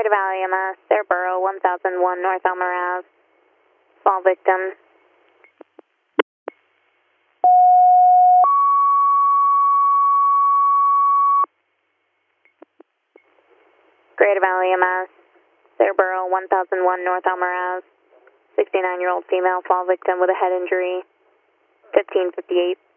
Greater Valley EMS, Airborough 1001 North Elmer Ave. Fall victim. Greater Valley EMS, Airborough 1001 North Elmer Ave. 69-year-old female fall victim with a head injury. 1558.